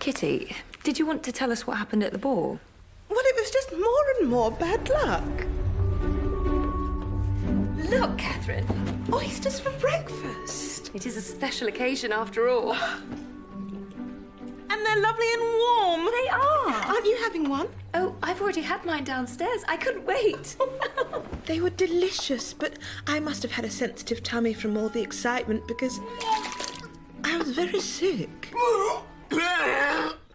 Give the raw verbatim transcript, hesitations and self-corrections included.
Kitty, did you want to tell us what happened at the ball? Well, it was just more and more bad luck. Look, Catherine. Oysters for breakfast. It is a special occasion after all. And they're lovely and warm. They are. Aren't you having one? Oh, I've already had mine downstairs. I couldn't wait. They were delicious, but I must have had a sensitive tummy from all the excitement because I was very sick.